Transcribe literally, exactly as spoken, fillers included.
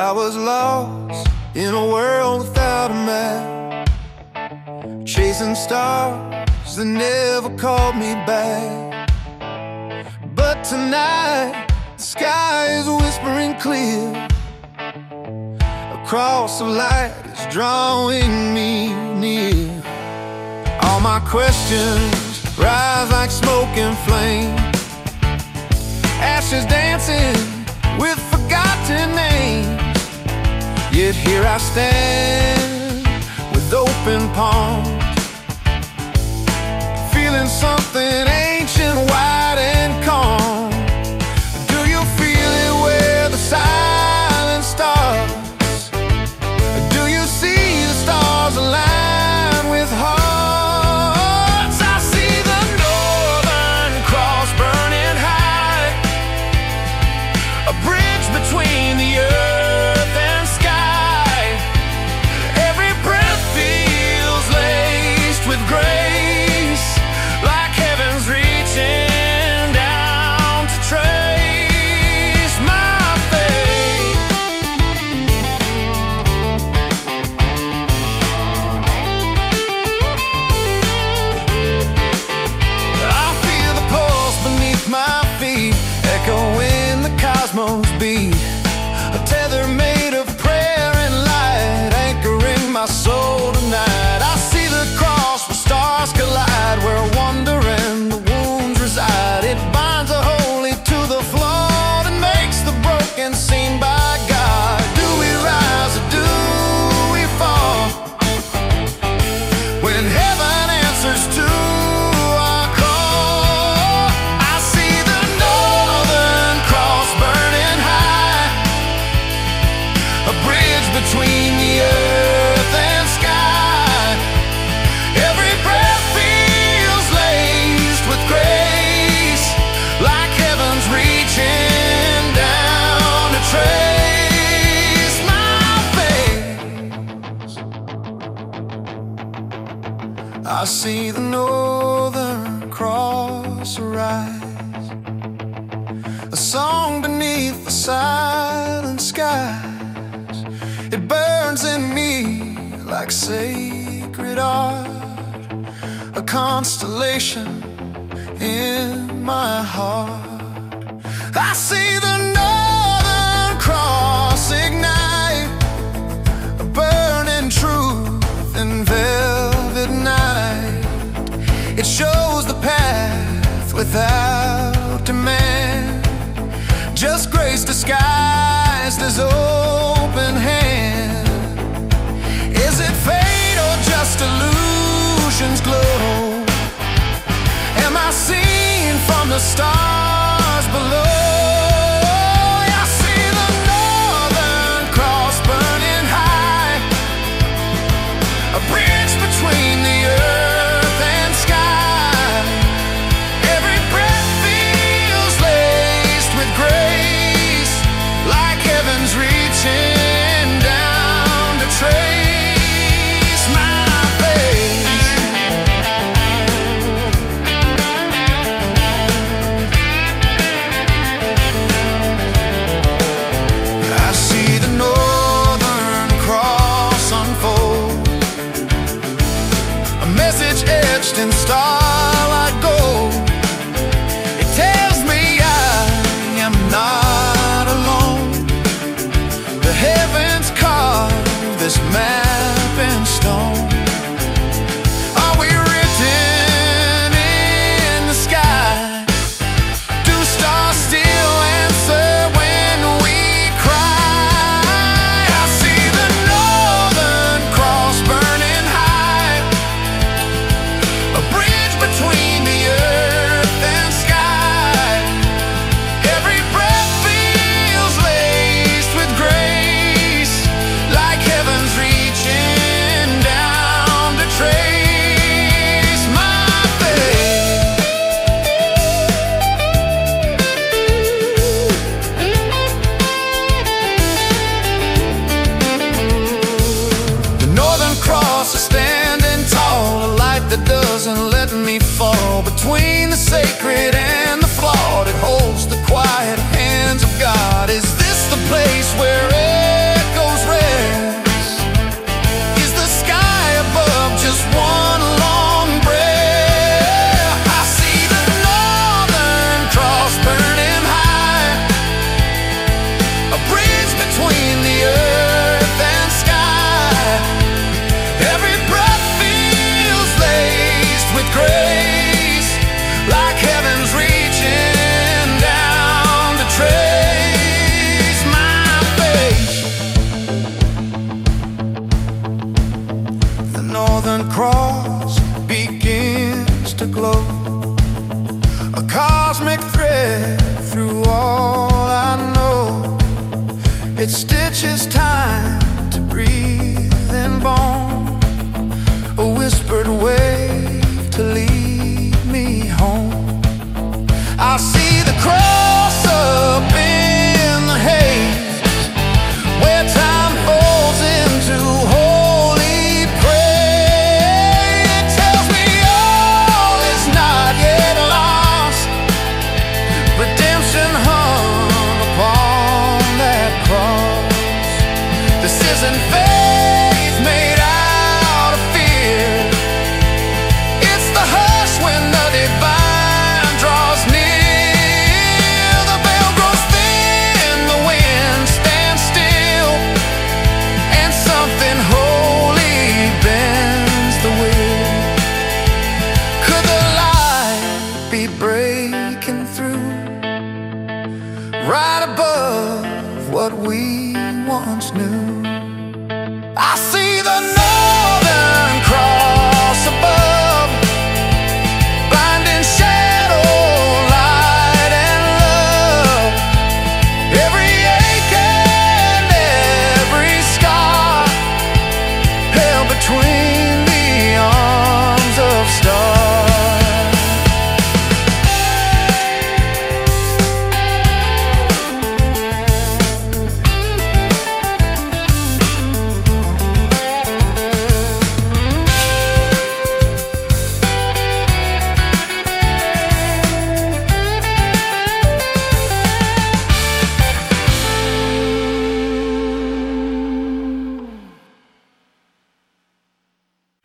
I was lost in a world without a map, chasing stars that never called me back. But tonight, the sky is whispering clear. A cross of light is drawing me near. All my questions rise like smoke and flame, ashes dancing with forgotten names. Yet here I stand with open palms, feeling something ancient, wide and calm. Do you feel it where the silence starts? Do you see the stars align with hearts? I see the Northern Cross burning high, a bridge between the earth and sky. Every breath feels laced with grace, like heaven's reaching down to trace my fate. I feel the pulse beneath my feet, echoing the cosmos beat. A tether made of prayer and light, anchoring my soul tonight. I see the cross where stars collide, where wonder and the wounds reside. It binds the holy to the flawed and makes the broken seen by God. Do we rise or do we fall when heaven answers to our call? I see the Northern Cross burning high, a bridge between the earth and sky. Every breath feels laced with grace, like heaven's reaching down to trace my face. I see the Northern Cross arise, a song beneath the silent skies. It burns in me like sacred art, a constellation in my heart. I see the Northern Cross ignite, a burning truth in velvet night. It shows the path without demand, just grace disguised as open hand. Is it fate or just illusion's glow? Am I seen from the stars below? I see the Northern Cross burning high, a bridge between the earth and sky. Every breath feels laced with grace, like heaven's reaching down to trace my face. I see the Northern Cross unfold, a message etched in stars.